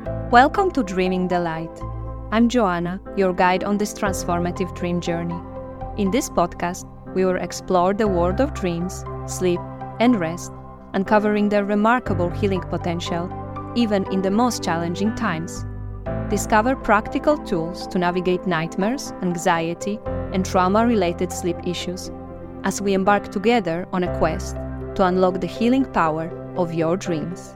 Welcome to Dreaming the Light. I'm Joanna, your guide on this transformative dream journey. In this podcast, we will explore the world of dreams, sleep, and rest, uncovering their remarkable healing potential, even in the most challenging times. Discover practical tools to navigate nightmares, anxiety, and trauma-related sleep issues, as we embark together on a quest to unlock the healing power of your dreams.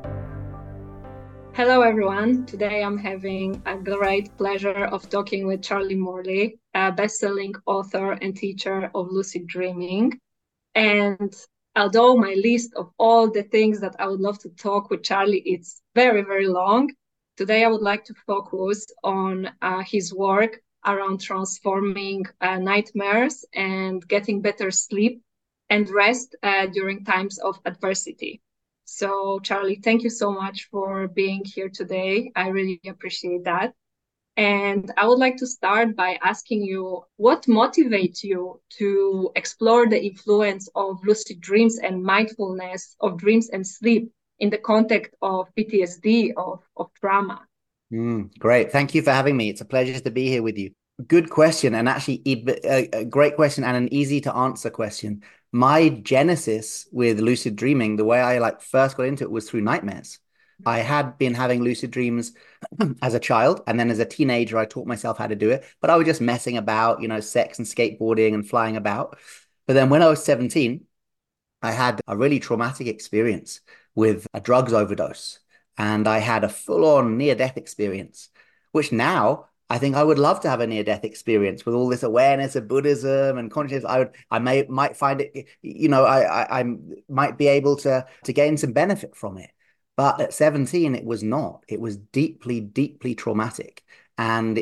Hello, everyone. Today I'm having a great pleasure of talking with Charlie Morley, a best-selling author and teacher of lucid dreaming. And although my list of all the things that I would love to talk with Charlie, it's very, very long, today I would like to focus on his work around transforming nightmares and getting better sleep and rest during times of adversity. So, Charlie, thank you so much for being here today. I really appreciate that. And I would like to start by asking you, what motivates you to explore the influence of lucid dreams and mindfulness of dreams and sleep in the context of PTSD, of trauma? Great. Thank you for having me. It's a pleasure to be here with you. Good question, and actually a great question and an easy to answer question. My genesis with lucid dreaming, the way I first got into it was through nightmares. I had been having lucid dreams as a child, and then as a teenager, I taught myself how to do it. But I was just messing about, sex and skateboarding and flying about. But then when I was 17, I had a really traumatic experience with a drugs overdose, and I had a full-on near-death experience, which now I think I would love to have a near-death experience with all this awareness of Buddhism and consciousness. Might find it, I might be able to gain some benefit from it. But at 17, it was not. It was deeply, deeply traumatic, and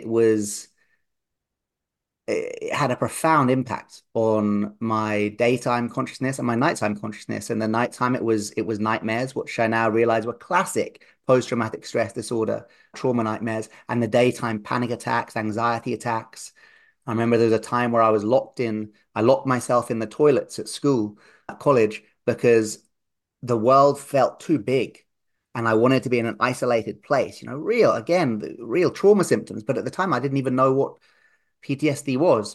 it had a profound impact on my daytime consciousness and my nighttime consciousness. And the nighttime, it was nightmares, which I now realize were classic post-traumatic stress disorder, trauma nightmares, and the daytime panic attacks, anxiety attacks. I remember there was a time where I locked myself in the toilets at school, at college, because the world felt too big. And I wanted to be in an isolated place, real trauma symptoms. But at the time, I didn't even know what PTSD was.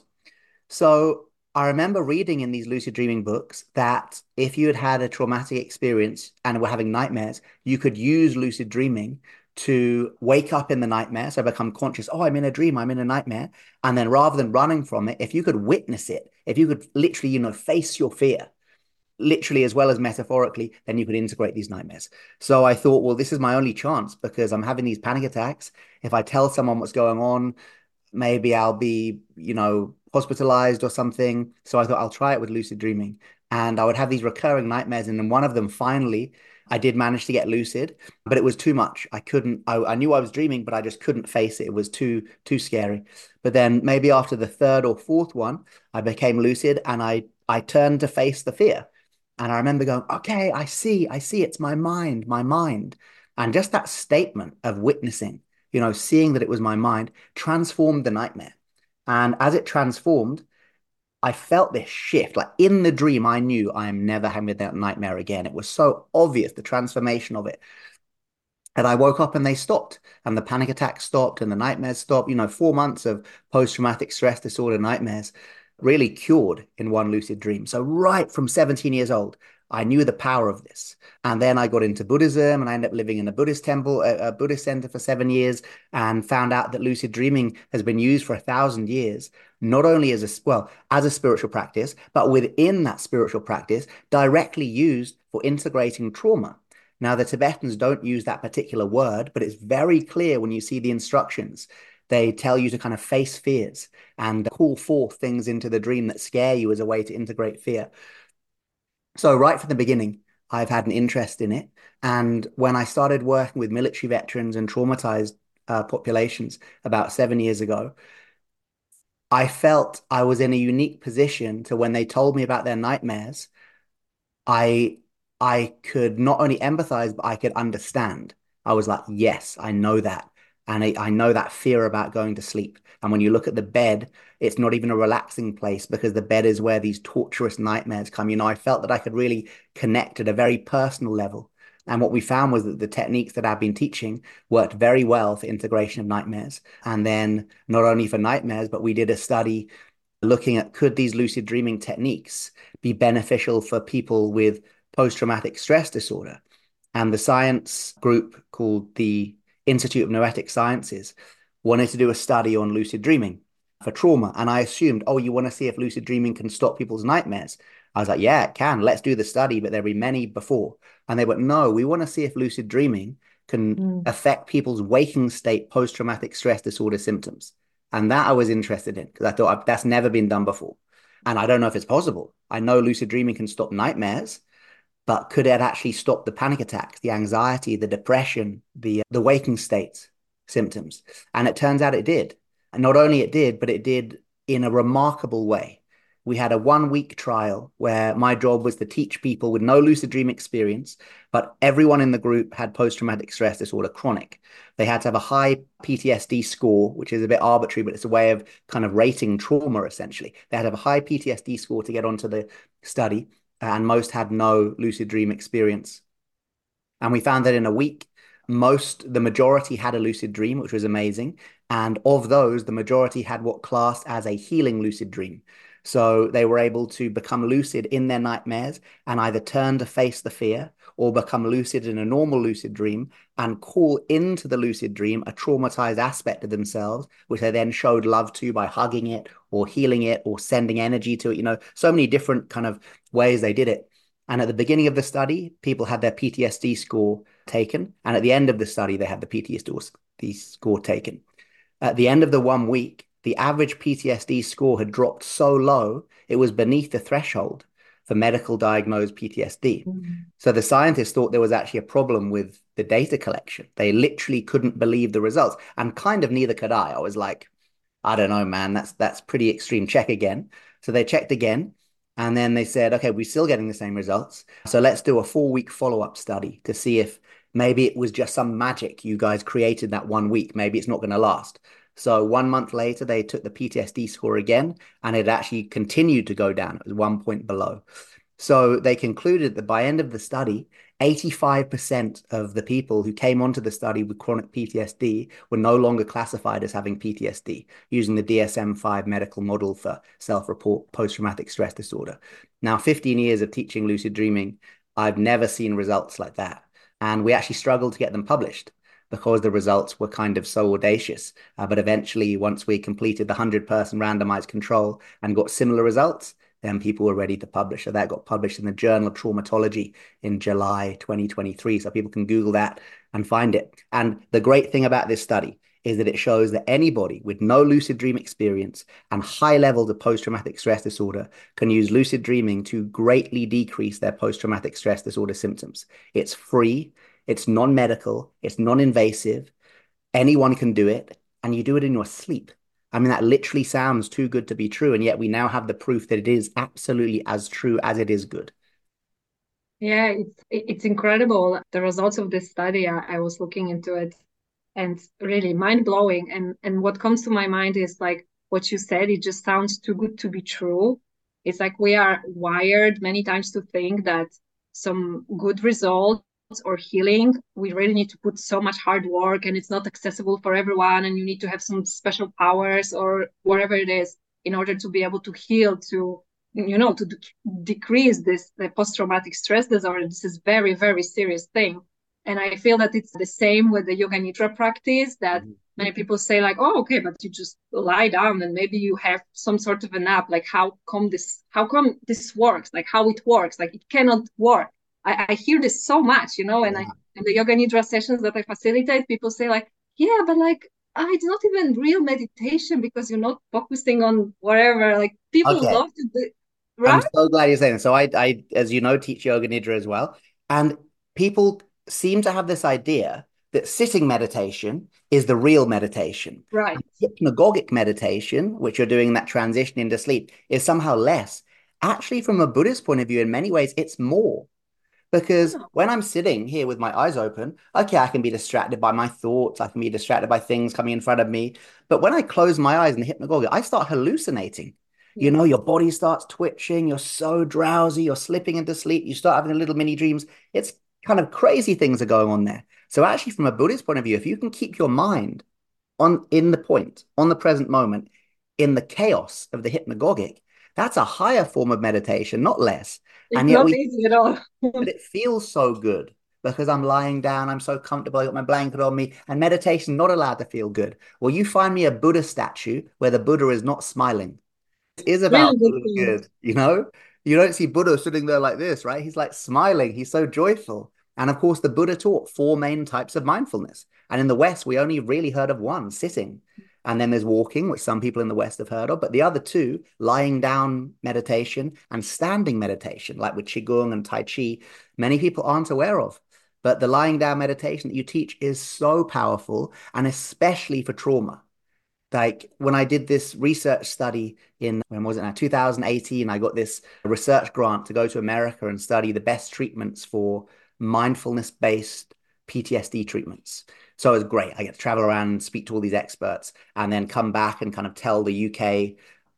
So I remember reading in these lucid dreaming books that if you had had a traumatic experience and were having nightmares, you could use lucid dreaming to wake up in the nightmare. So become conscious, oh, I'm in a dream, I'm in a nightmare. And then rather than running from it, if you could witness it, if you could literally, face your fear, literally as well as metaphorically, then you could integrate these nightmares. So I thought, well, this is my only chance because I'm having these panic attacks. If I tell someone what's going on, maybe I'll be, hospitalized or something. So I thought I'll try it with lucid dreaming. And I would have these recurring nightmares. And then one of them, finally, I did manage to get lucid, but it was too much. I knew I was dreaming, but I just couldn't face it. It was too scary. But then maybe after the third or fourth one, I became lucid and I turned to face the fear. And I remember going, okay, I see, it's my mind. And just that statement of witnessing, seeing that it was my mind, transformed the nightmare. And as it transformed, I felt this shift. Like in the dream, I knew I am never having that nightmare again. It was so obvious, the transformation of it. And I woke up and they stopped, and the panic attacks stopped, and the nightmares stopped. 4 months of post-traumatic stress disorder nightmares really cured in one lucid dream. So right from 17 years old, I knew the power of this. And then I got into Buddhism and I ended up living in a Buddhist temple, a Buddhist center for 7 years, and found out that lucid dreaming has been used for 1,000 years, not only as a spiritual practice, but within that spiritual practice, directly used for integrating trauma. Now, the Tibetans don't use that particular word, but it's very clear when you see the instructions. They tell you to kind of face fears and call forth things into the dream that scare you as a way to integrate fear. So right from the beginning, I've had an interest in it. And when I started working with military veterans and traumatized populations about 7 years ago, I felt I was in a unique position to when they told me about their nightmares, I could not only empathize, but I could understand. I was like, yes, I know that. And I know that fear about going to sleep. And when you look at the bed, it's not even a relaxing place because the bed is where these torturous nightmares come. I felt that I could really connect at a very personal level And what we found was that the techniques that I've been teaching worked very well for integration of nightmares. And then not only for nightmares, but we did a study looking at could these lucid dreaming techniques be beneficial for people with post-traumatic stress disorder. And the science group called the Institute of Noetic Sciences wanted to do a study on lucid dreaming for trauma. And I assumed, oh, you want to see if lucid dreaming can stop people's nightmares? I was like, yeah, it can. Let's do the study, but there'll be many before. And they went, no, we want to see if lucid dreaming can affect people's waking state post-traumatic stress disorder symptoms. And that I was interested in because I thought that's never been done before. And I don't know if it's possible. I know lucid dreaming can stop nightmares, but could it actually stop the panic attacks, the anxiety, the depression, the waking state symptoms? And it turns out it did. And not only it did, but it did in a remarkable way. We had a 1 week trial where my job was to teach people with no lucid dream experience, but everyone in the group had post-traumatic stress disorder, chronic. They had to have a high PTSD score, which is a bit arbitrary, but it's a way of kind of rating trauma, essentially. They had to have a high PTSD score to get onto the study, and most had no lucid dream experience. And we found that in a week, the majority had a lucid dream, which was amazing. And of those, the majority had what classed as a healing lucid dream. So they were able to become lucid in their nightmares and either turn to face the fear or become lucid in a normal lucid dream and call into the lucid dream a traumatized aspect of themselves, which they then showed love to by hugging it or healing it or sending energy to it. So many different kind of ways they did it. And at the beginning of the study, people had their PTSD score taken. And at the end of the study, they had the PTSD score taken. At the end of the 1 week, the average PTSD score had dropped so low, it was beneath the threshold for medical diagnosed PTSD. So the scientists thought there was actually a problem with the data collection. They literally couldn't believe the results. And kind of neither could I. I was like, I don't know, man, that's pretty extreme. Check again. So they checked again. And then they said, okay, we're still getting the same results. So let's do a 4 week follow-up study to see if maybe it was just some magic you guys created that 1 week. Maybe it's not going to last. So 1 month later, they took the PTSD score again, and it actually continued to go down. It was 1 point below. So they concluded that by end of the study, 85% of the people who came onto the study with chronic PTSD were no longer classified as having PTSD, using the DSM-5 medical model for self-report post-traumatic stress disorder. Now, 15 years of teaching lucid dreaming, I've never seen results like that. And we actually struggled to get them published because the results were kind of so audacious. But eventually, once we completed the 100-person randomized control and got similar results, then people were ready to publish. So that got published in the Journal of Traumatology in July 2023. So people can Google that and find it. And the great thing about this study is that it shows that anybody with no lucid dream experience and high levels of post-traumatic stress disorder can use lucid dreaming to greatly decrease their post-traumatic stress disorder symptoms. It's free, it's non-medical, it's non-invasive. Anyone can do it, and you do it in your sleep. I mean, that literally sounds too good to be true, and yet we now have the proof that it is absolutely as true as it is good. Yeah, it's incredible. The results of this study, I was looking into it, and really mind-blowing. And what comes to my mind is like what you said, it just sounds too good to be true. It's like we are wired many times to think that some good results or healing, we really need to put so much hard work and it's not accessible for everyone, and you need to have some special powers or whatever it is in order to be able to heal, to decrease the post-traumatic stress disorder. This is very, very serious thing. And I feel that it's the same with the yoga nidra practice, that many people say like, oh, okay, but you just lie down and maybe you have some sort of a nap. Like, how come this works? Like how it works? Like it cannot work. I hear this so much, and in the yoga nidra sessions that I facilitate, people say like, yeah, but like, it's not even real meditation because you're not focusing on whatever. Like people love to do, right? I'm so glad you're saying that. So I, as you know, teach yoga nidra as well. And people seem to have this idea that sitting meditation is the real meditation. Right. And hypnagogic meditation, which you're doing that transition into sleep, is somehow less. Actually, from a Buddhist point of view, in many ways, it's more. Because when I'm sitting here with my eyes open, okay, I can be distracted by my thoughts. I can be distracted by things coming in front of me. But when I close my eyes in the hypnagogic, I start hallucinating. Your body starts twitching. You're so drowsy. You're slipping into sleep. You start having little mini dreams. It's kind of crazy things are going on there. So actually, from a Buddhist point of view, if you can keep your mind on in the point, on the present moment, in the chaos of the hypnagogic, that's a higher form of meditation, not less. It's And yet not we, easy at all. but it feels so good because I'm lying down, I'm so comfortable, I got my blanket on me, and meditation not allowed to feel good. Well, you find me a Buddha statue where the Buddha is not smiling. It is Really about good feeling point. good, you know? You don't see Buddha sitting there like this, right? He's like smiling, he's so joyful. And of course, the Buddha taught four main types of mindfulness. And in the West, we only really heard of one, sitting. And then there's walking, which some people in the West have heard of. But the other two, lying down meditation and standing meditation, like with Qigong and Tai Chi, many people aren't aware of. But the lying down meditation that you teach is so powerful, and especially for trauma. Like when I did this research study in, when was it now, 2018, I got this research grant to go to America and study the best treatments for mindfulness-based PTSD treatments. So it was great. I get to travel around and speak to all these experts and then come back and kind of tell the UK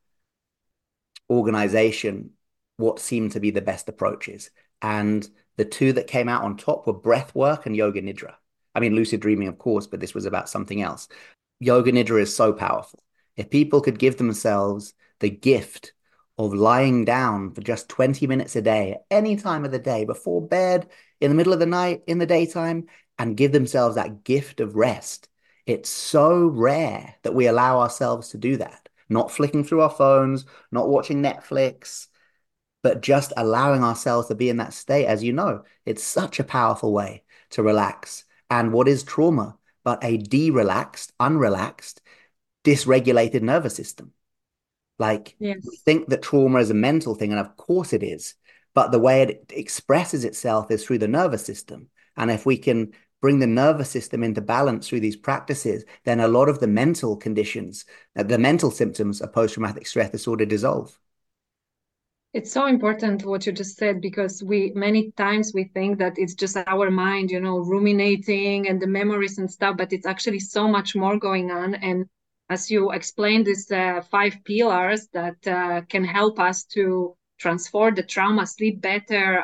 organization what seemed to be the best approaches. And the two that came out on top were breath work and yoga nidra. I mean, lucid dreaming, of course, but this was about something else. Yoga nidra is so powerful. If people could give themselves the gift of lying down for just 20 minutes a day, at any time of the day, before bed, in the middle of the night, in the daytime, and give themselves that gift of rest, it's so rare that we allow ourselves to do that. Not flicking through our phones, not watching Netflix, but just allowing ourselves to be in that state. As you know, it's such a powerful way to relax. And what is trauma but a de-relaxed, unrelaxed, dysregulated nervous system? Like we Yes. think that trauma is a mental thing, and of course it is, but the way it expresses itself is through the nervous system. And if we can bring the nervous system into balance through these practices, then a lot of the mental conditions, the mental symptoms of post-traumatic stress disorder dissolve. It's so important what you just said because we many times we think that it's just our mind, ruminating and the memories and stuff, but it's actually so much more going on. And as you explained, these five pillars that can help us to transform the trauma, sleep better.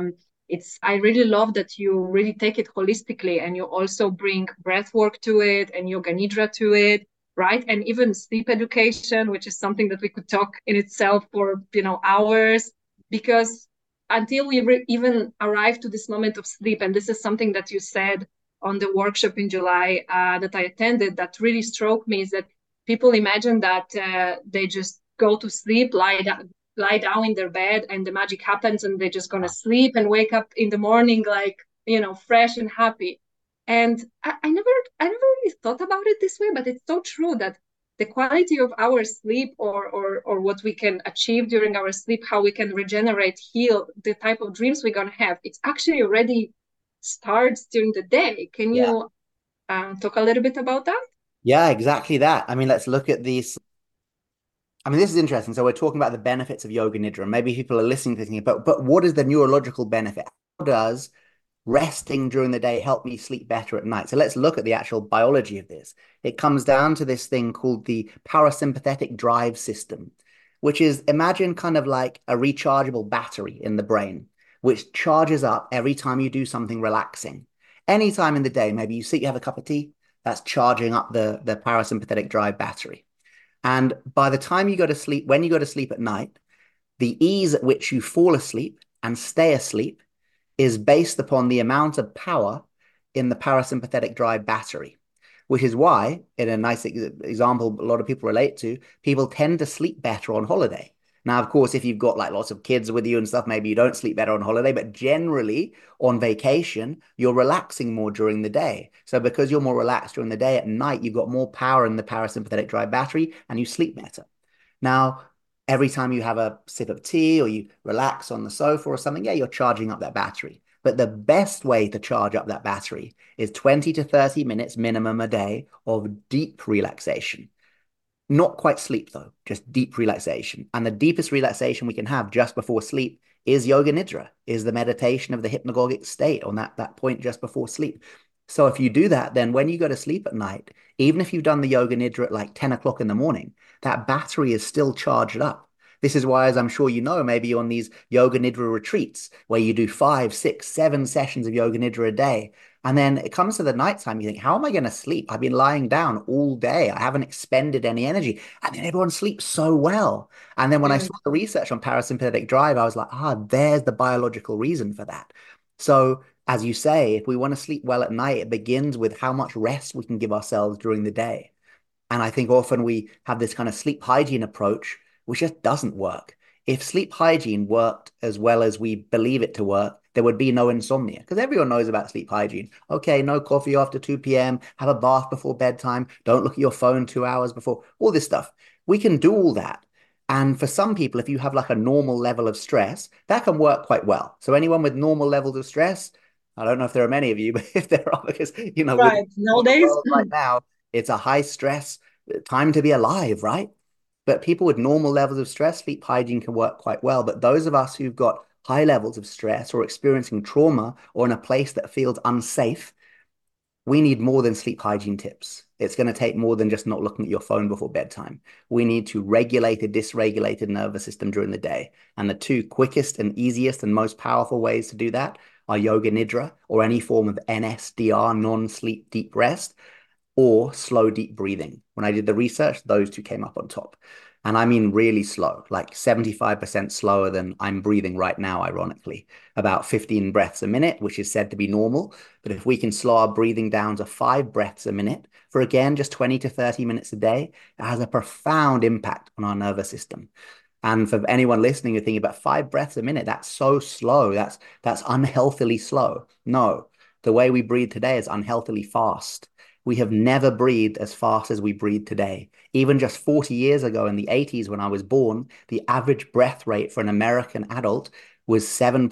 I really love that you really take it holistically and you also bring breath work to it and yoga nidra to it, right? And even sleep education, which is something that we could talk in itself for hours, because until we even arrive to this moment of sleep, and this is something that you said on the workshop in July that I attended, that really struck me, is that people imagine that they just go to sleep, lie down in their bed, and the magic happens, and they're just gonna sleep and wake up in the morning like fresh and happy. And I never really thought about it this way, but it's so true that the quality of our sleep or what we can achieve during our sleep, how we can regenerate, heal, the type of dreams we're going to have, it's actually already starts during the day. Can Yeah. you talk a little bit about that? Yeah, exactly that. I mean, let's look at these. I mean, this is interesting. So we're talking about the benefits of yoga nidra. Maybe people are listening to thinking, but what is the neurological benefit? How does resting during the day help me sleep better at night? So let's look at the actual biology of this. It comes down to this thing called the parasympathetic drive system, which is, imagine kind of like a rechargeable battery in the brain, which charges up every time you do something relaxing. Anytime in the day, maybe you sit, you have a cup of tea, that's charging up the parasympathetic drive battery. And by the time you go to sleep, when you go to sleep at night, the ease at which you fall asleep and stay asleep is based upon the amount of power in the parasympathetic drive battery, which is why, in a nice example, a lot of people relate to, people tend to sleep better on holiday. Now, of course, if you've got like lots of kids with you and stuff, maybe you don't sleep better on holiday, but generally on vacation, you're relaxing more during the day. So because you're more relaxed during the day, at night, you've got more power in the parasympathetic drive battery and you sleep better. Now, every time you have a sip of tea or you relax on the sofa or something, yeah, you're charging up that battery. But the best way to charge up that battery is 20 to 30 minutes minimum a day of deep relaxation. Not quite sleep, though, just deep relaxation. And the deepest relaxation we can have just before sleep is yoga nidra, is the meditation of the hypnagogic state on that point just before sleep. So if you do that, then when you go to sleep at night, even if you've done the yoga nidra at like 10 o'clock in the morning, that battery is still charged up. This is why, as I'm sure you know, maybe on these yoga nidra retreats where you do 5, 6, 7 sessions of yoga nidra a day. And then it comes to the nighttime, you think, how am I going to sleep? I've been lying down all day. I haven't expended any energy. And then everyone sleeps so well. And then when I Mm. saw the research on parasympathetic drive, I was like, there's the biological reason for that. So, as you say, if we want to sleep well at night, it begins with how much rest we can give ourselves during the day. And I think often we have this kind of sleep hygiene approach, which just doesn't work. If sleep hygiene worked as well as we believe it to work, there would be no insomnia because everyone knows about sleep hygiene. Okay, no coffee after 2 p.m., have a bath before bedtime, don't look at your phone 2 hours before, all this stuff. We can do all that. And for some people, if you have like a normal level of stress, that can work quite well. So anyone with normal levels of stress, I don't know if there are many of you, but if there are, because, with Right. the Nowadays, world right now, it's a high stress time to be alive, right? But people with normal levels of stress, sleep hygiene can work quite well. But those of us who've got high levels of stress or experiencing trauma or in a place that feels unsafe, we need more than sleep hygiene tips. It's going to take more than just not looking at your phone before bedtime. We need to regulate a dysregulated nervous system during the day. And the two quickest and easiest and most powerful ways to do that are yoga nidra or any form of NSDR, non-sleep deep rest, or slow, deep breathing. When I did the research, those two came up on top. And I mean really slow, like 75% slower than I'm breathing right now, ironically, about 15 breaths a minute, which is said to be normal. But if we can slow our breathing down to 5 breaths a minute for, again, just 20 to 30 minutes a day, it has a profound impact on our nervous system. And for anyone listening, you're thinking about 5 breaths a minute. That's so slow. That's unhealthily slow. No, the way we breathe today is unhealthily fast. We have never breathed as fast as we breathe today. Even just 40 years ago in the 80s, when I was born, the average breath rate for an American adult was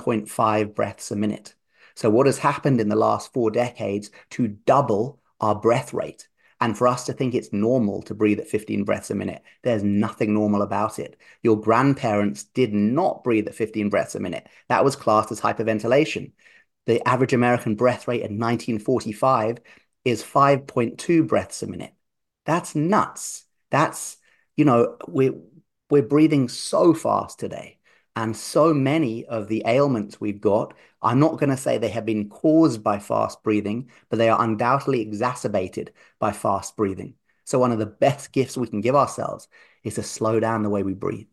7.5 breaths a minute. So, what has happened in the last 4 decades to double our breath rate? And for us to think it's normal to breathe at 15 breaths a minute, there's nothing normal about it. Your grandparents did not breathe at 15 breaths a minute. That was classed as hyperventilation. The average American breath rate in 1945 is 5.2 breaths a minute. That's nuts. That's, you know, we're breathing so fast today. And so many of the ailments we've got, I'm not going to say they have been caused by fast breathing, but they are undoubtedly exacerbated by fast breathing. So one of the best gifts we can give ourselves is to slow down the way we breathe.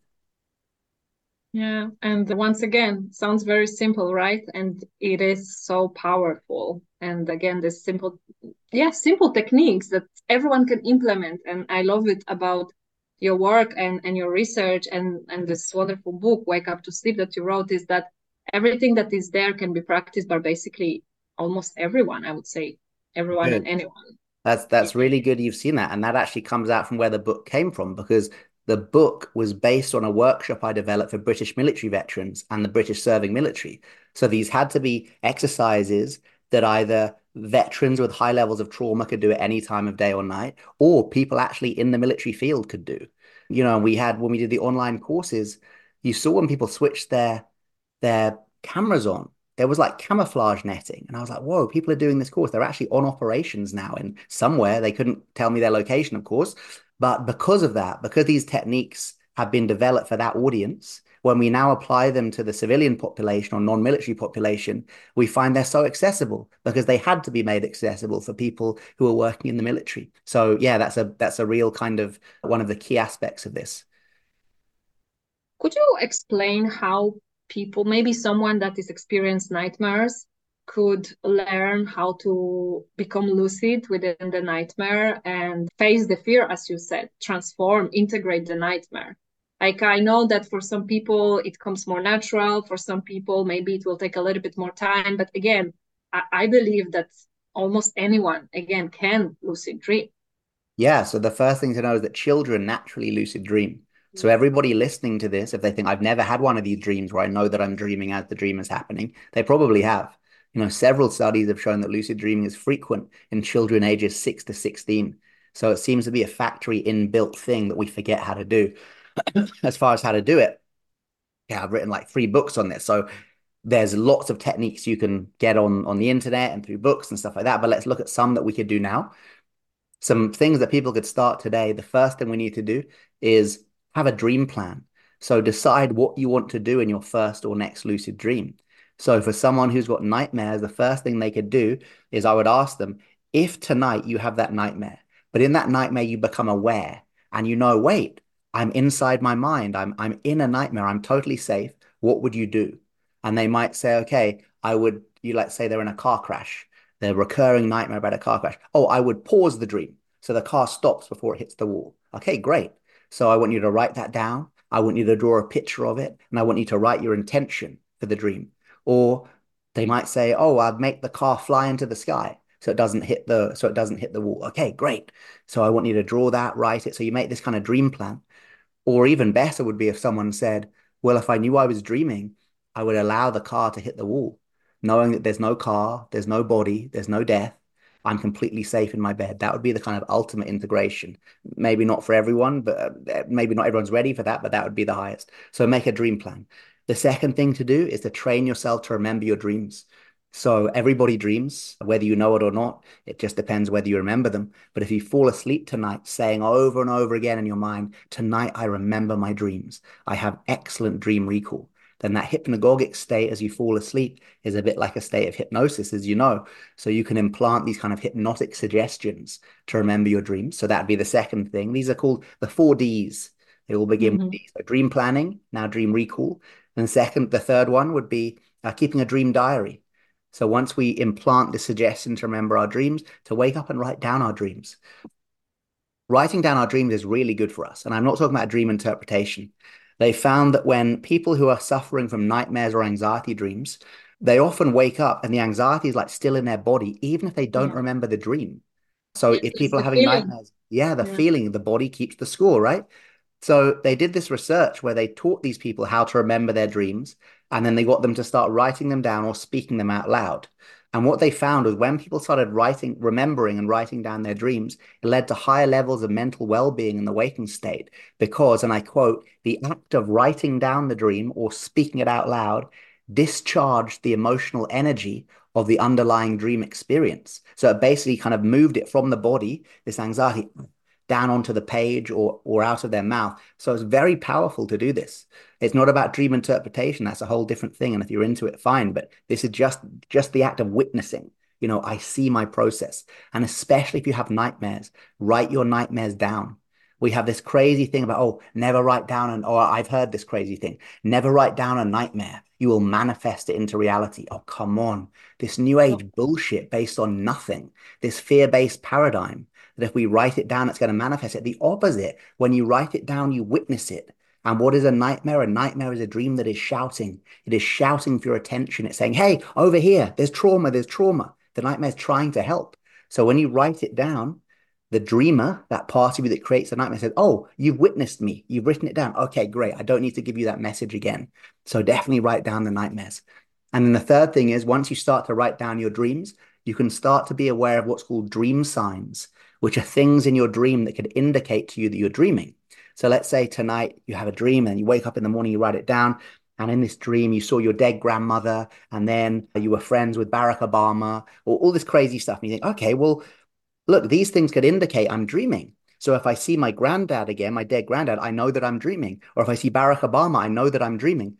yeah. And once again, sounds very simple, right? And it is so powerful. And again, this simple techniques that everyone can implement. And I love it about your work and your research and this wonderful book, Wake Up to Sleep, that you wrote, is that everything that is there can be practiced by basically almost everyone, I would say, everyone and Good. anyone. That's really good you've seen that. And that actually comes out from where the book came from because the book was based on a workshop I developed for British military veterans and the British serving military. So these had to be exercises that either veterans with high levels of trauma could do at any time of day or night, or people actually in the military field could do. We had when we did the online courses, you saw when people switched their cameras on, there was like camouflage netting. And I was like, whoa, people are doing this course. They're actually on operations now in somewhere. They couldn't tell me their location, of course. But because of that, because these techniques have been developed for that audience, when we now apply them to the civilian population or non-military population, we find they're so accessible because they had to be made accessible for people who are working in the military. So yeah, that's a real kind of one of the key aspects of this. Could you explain how people, maybe someone that is experienced nightmares, could learn how to become lucid within the nightmare and face the fear, as you said, transform, integrate the nightmare? Like, I know that for some people it comes more natural, for some people maybe it will take a little bit more time. But again, I believe that almost anyone, again, can lucid dream. Yeah, so the first thing to know is that children naturally lucid dream. So everybody listening to this, if they think I've never had one of these dreams where I know that I'm dreaming as the dream is happening, they probably have. Several studies have shown that lucid dreaming is frequent in children ages 6 to 16. So it seems to be a factory inbuilt thing that we forget how to do. As far as how to do it, yeah, I've written like 3 books on this. So there's lots of techniques you can get on the internet and through books and stuff like that. But let's look at some that we could do now. Some things that people could start today. The first thing we need to do is have a dream plan. So decide what you want to do in your first or next lucid dream. So for someone who's got nightmares, the first thing they could do is I would ask them, if tonight you have that nightmare, but in that nightmare you become aware and you know, wait, I'm inside my mind. I'm in a nightmare. I'm totally safe. What would you do? And they might say, okay, I would, you let's say they're in a car crash. They're recurring nightmare about a car crash. Oh, I would pause the dream so the car stops before it hits the wall. Okay, great. So I want you to write that down. I want you to draw a picture of it, and I want you to write your intention for the dream. Or they might say, "Oh, I'd make the car fly into the sky so it doesn't hit the wall." Okay, great. So I want you to draw that, write it. So you make this kind of dream plan. Or even better would be if someone said, well, if I knew I was dreaming, I would allow the car to hit the wall, knowing that there's no car, there's no body, there's no death. I'm completely safe in my bed. That would be the kind of ultimate integration. Maybe not for everyone, but maybe not everyone's ready for that, but that would be the highest. So make a dream plan. The second thing to do is to train yourself to remember your dreams. So everybody dreams, whether you know it or not. It just depends whether you remember them. But if you fall asleep tonight saying over and over again in your mind, tonight I remember my dreams, I have excellent dream recall, then that hypnagogic state as you fall asleep is a bit like a state of hypnosis, as you know. So you can implant these kind of hypnotic suggestions to remember your dreams. So that'd be the second thing. These are called the 4Ds. They all begin with these. So dream planning, now dream recall. And the third one would be keeping a dream diary. So once we implant the suggestion to remember our dreams, to wake up and write down our dreams. Writing down our dreams is really good for us. And I'm not talking about dream interpretation. They found that when people who are suffering from nightmares or anxiety dreams, they often wake up and the anxiety is like still in their body, even if they don't Yeah. remember the dream. So Yes, if it's people are the having feeling. nightmares, yeah, the Yeah. feeling, the body keeps the score, right? So they did this research where they taught these people how to remember their dreams, and then they got them to start writing them down or speaking them out loud. And what they found was when people started writing, remembering and writing down their dreams, it led to higher levels of mental well-being in the waking state because, and I quote, the act of writing down the dream or speaking it out loud discharged the emotional energy of the underlying dream experience. So it basically kind of moved it from the body, this anxiety, down onto the page or out of their mouth. So it's very powerful to do this. It's not about dream interpretation. That's a whole different thing. And if you're into it, fine. But this is just the act of witnessing. You know, I see my process. And especially if you have nightmares, write your nightmares down. We have this crazy thing about, oh, never write down or I've heard this crazy thing. Never write down a nightmare. You will manifest it into reality. Oh, come on. This new age bullshit based on nothing. This fear-based paradigm that if we write it down, it's going to manifest it. The opposite. When you write it down, you witness it. And what is a nightmare? A nightmare is a dream that is shouting. It is shouting for your attention. It's saying, hey, over here, there's trauma, there's trauma. The nightmare is trying to help. So when you write it down, the dreamer, that part of you that creates the nightmare says, oh, you've witnessed me. You've written it down. Okay, great. I don't need to give you that message again. So definitely write down the nightmares. And then the third thing is once you start to write down your dreams, you can start to be aware of what's called dream signs, which are things in your dream that could indicate to you that you're dreaming. So let's say tonight you have a dream and you wake up in the morning, you write it down. And in this dream, you saw your dead grandmother, and then you were friends with Barack Obama, or all this crazy stuff. And you think, okay, well, look, these things could indicate I'm dreaming. So if I see my granddad again, my dead granddad, I know that I'm dreaming. Or if I see Barack Obama, I know that I'm dreaming.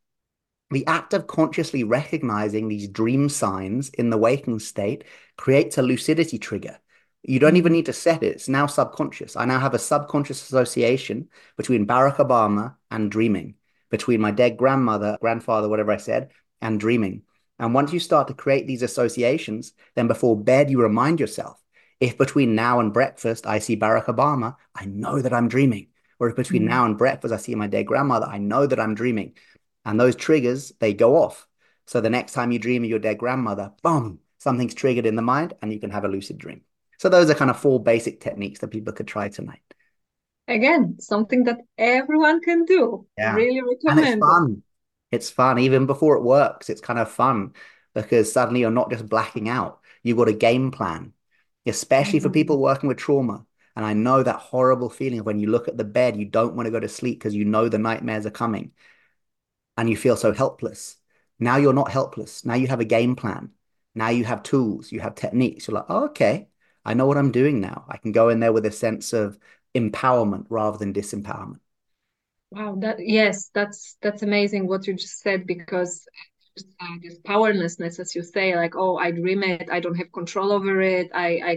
The act of consciously recognizing these dream signs in the waking state creates a lucidity trigger. You don't even Mhm. need to set it. It's now subconscious. I now have a subconscious association between Barack Obama and dreaming, between my dead grandmother, grandfather, whatever I said, and dreaming. And once you start to create these associations, then before bed, you remind yourself, if between now and breakfast I see Barack Obama, I know that I'm dreaming. Or if between Mhm. now and breakfast I see my dead grandmother, I know that I'm dreaming. And those triggers, they go off. So the next time you dream of your dead grandmother, boom, something's triggered in the mind and you can have a lucid dream. So those are kind of four basic techniques that people could try tonight. Again, something that everyone can do. Yeah. Really And it's recommend it. fun. It's fun. Even before it works, it's kind of fun because suddenly you're not just blacking out. You've got a game plan, especially for Mhm. people working with trauma. And I know that horrible feeling of when you look at the bed, you don't want to go to sleep because you know the nightmares are coming and you feel so helpless. Now you're not helpless. Now you have a game plan. Now you have tools, you have techniques. You're like, oh, okay, I know what I'm doing now. I can go in there with a sense of empowerment rather than disempowerment. Wow, yes, that's amazing what you just said, because this powerlessness, as you say, like, oh, I dream it, I don't have control over it,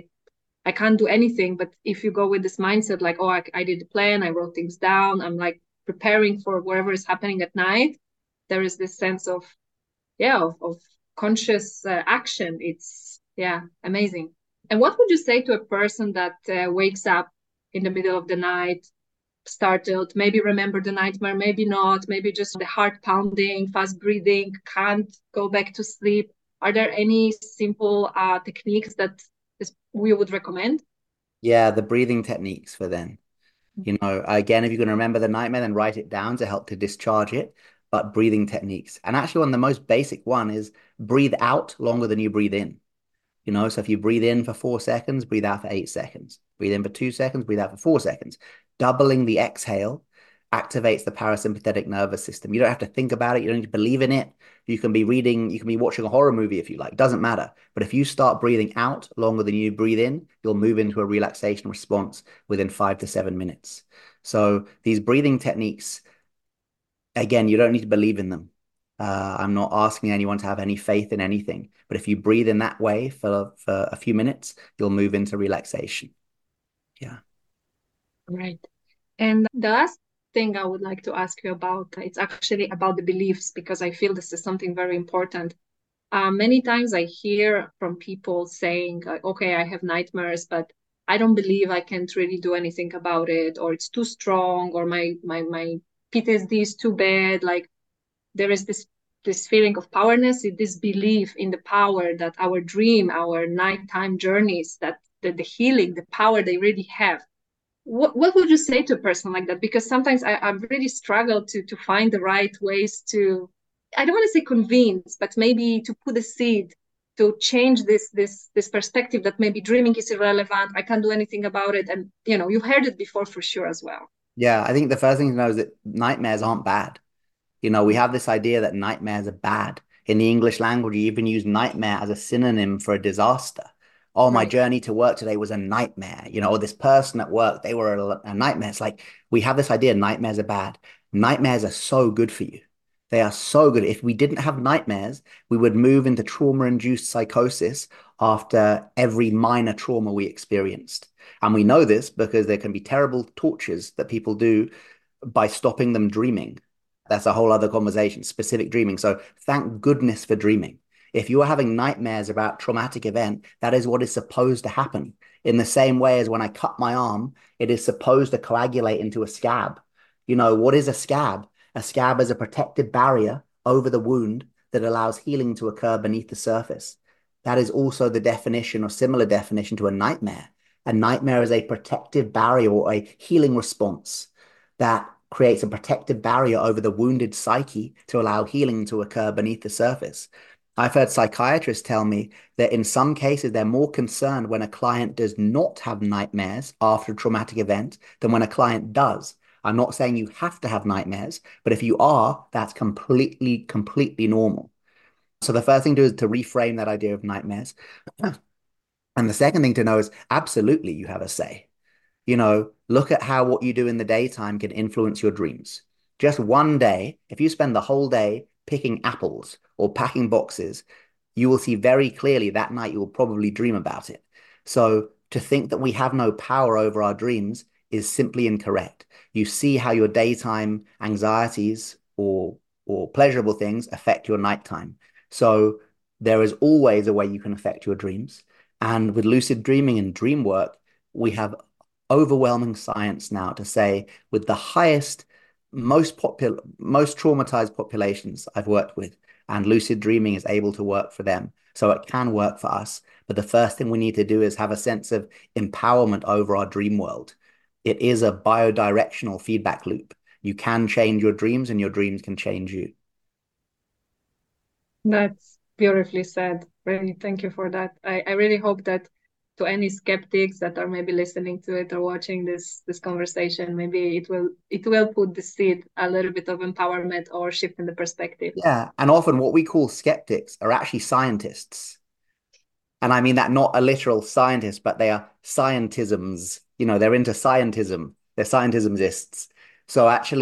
I can't do anything. But if you go with this mindset, like, oh, I did a plan, I wrote things down, I'm like preparing for whatever is happening at night, there is this sense of, yeah, of conscious action. It's, yeah, amazing. And what would you say to a person that wakes up in the middle of the night, startled, maybe remember the nightmare, maybe not, maybe just the heart pounding, fast breathing, can't go back to sleep? Are there any simple techniques that we would recommend? Yeah, the breathing techniques for then. Again, if you can remember the nightmare, then write it down to help to discharge it. But breathing techniques. And actually, one of the most basic one is breathe out longer than you breathe in. So if you breathe in for 4 seconds, breathe out for 8 seconds. Breathe in for 2 seconds, breathe out for 4 seconds. Doubling the exhale activates the parasympathetic nervous system. You don't have to think about it. You don't need to believe in it. You can be reading, you can be watching a horror movie if you like. Doesn't matter. But if you start breathing out longer than you breathe in, you'll move into a relaxation response within 5 to 7 minutes. So these breathing techniques, again, you don't need to believe in them. I'm not asking anyone to have any faith in anything, but if you breathe in that way for a few minutes, you'll move into relaxation. Yeah. Right. And the last thing I would like to ask you about, it's actually about the beliefs, because I feel this is something very important. Many times I hear from people saying, like, okay, I have nightmares, but I don't believe I can't really do anything about it, or it's too strong, or my PTSD is too bad. Like, there is this feeling of powerness, this belief in the power that our dream, our nighttime journeys, that the healing, the power they really have. What would you say to a person like that? Because sometimes I really struggle to find the right ways to, I don't want to say convince, but maybe to put a seed to change this perspective that maybe dreaming is irrelevant, I can't do anything about it. And you've heard it before for sure as well. Yeah, I think the first thing to know is that nightmares aren't bad. We have this idea that nightmares are bad. In the English language, you even use nightmare as a synonym for a disaster. Oh, my Right. journey to work today was a nightmare. Or this person at work, they were a nightmare. It's like we have this idea nightmares are bad. Nightmares are so good for you. They are so good. If we didn't have nightmares, we would move into trauma-induced psychosis after every minor trauma we experienced. And we know this because there can be terrible tortures that people do by stopping them dreaming. That's a whole other conversation, specific dreaming. So thank goodness for dreaming. If you are having nightmares about traumatic event, that is what is supposed to happen. In the same way as when I cut my arm, it is supposed to coagulate into a scab. What is a scab? A scab is a protective barrier over the wound that allows healing to occur beneath the surface. That is also the definition or similar definition to a nightmare. A nightmare is a protective barrier or a healing response that creates a protective barrier over the wounded psyche to allow healing to occur beneath the surface. I've heard psychiatrists tell me that in some cases they're more concerned when a client does not have nightmares after a traumatic event than when a client does. I'm not saying you have to have nightmares, but if you are, that's completely, completely normal. So the first thing to do is to reframe that idea of nightmares. And the second thing to know is absolutely you have a say. Look at how what you do in the daytime can influence your dreams. Just one day, if you spend the whole day picking apples or packing boxes, you will see very clearly that night you will probably dream about it. So to think that we have no power over our dreams is simply incorrect. You see how your daytime anxieties or pleasurable things affect your nighttime. So there is always a way you can affect your dreams. And with lucid dreaming and dream work, we have overwhelming science now to say with the highest, most traumatized populations I've worked with, and lucid dreaming is able to work for them. So it can work for us. But the first thing we need to do is have a sense of empowerment over our dream world. It is a biodirectional feedback loop. You can change your dreams and your dreams can change you. That's beautifully said. Really, thank you for that. I really hope that to any skeptics that are maybe listening to it or watching this conversation, maybe it will put the seed a little bit of empowerment or shift in the perspective. Yeah. And often what we call skeptics are actually scientists. And I mean that not a literal scientist, but they are scientisms. They're into scientism. They're scientismists. So actually,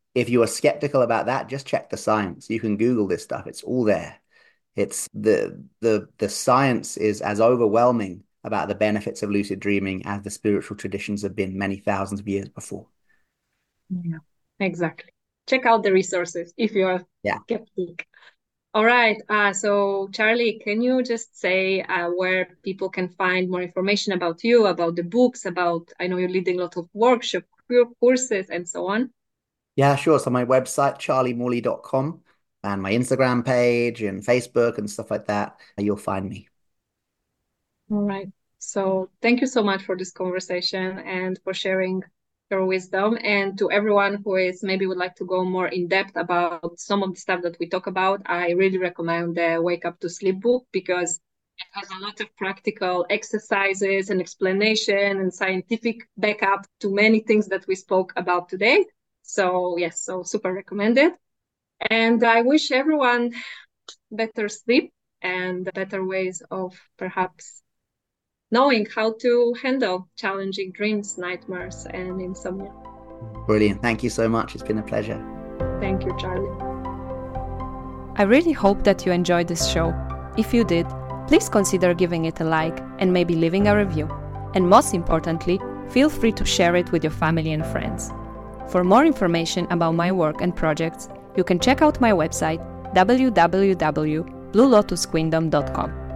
if you are skeptical about that, just check the science. You can Google this stuff. It's all there. It's the science is as overwhelming about the benefits of lucid dreaming as the spiritual traditions have been many thousands of years before. Yeah, exactly. Check out the resources if you are skeptic. All right. So Charlie, can you just say where people can find more information about you, about the books, about, I know you're leading a lot of workshops, courses, and so on? Yeah, sure. So my website, charliemorley.com, and my Instagram page and Facebook and stuff like that, you'll find me. All right. So thank you so much for this conversation and for sharing your wisdom. And to everyone who is maybe would like to go more in depth about some of the stuff that we talk about, I really recommend the Wake Up to Sleep book because it has a lot of practical exercises and explanation and scientific backup to many things that we spoke about today. So yes, so super recommended. And I wish everyone better sleep and better ways of perhaps knowing how to handle challenging dreams, nightmares, and insomnia. Brilliant. Thank you so much. It's been a pleasure. Thank you, Charlie. I really hope that you enjoyed this show. If you did, please consider giving it a like and maybe leaving a review. And most importantly, feel free to share it with your family and friends. For more information about my work and projects, you can check out my website www.bluelotuskingdom.com.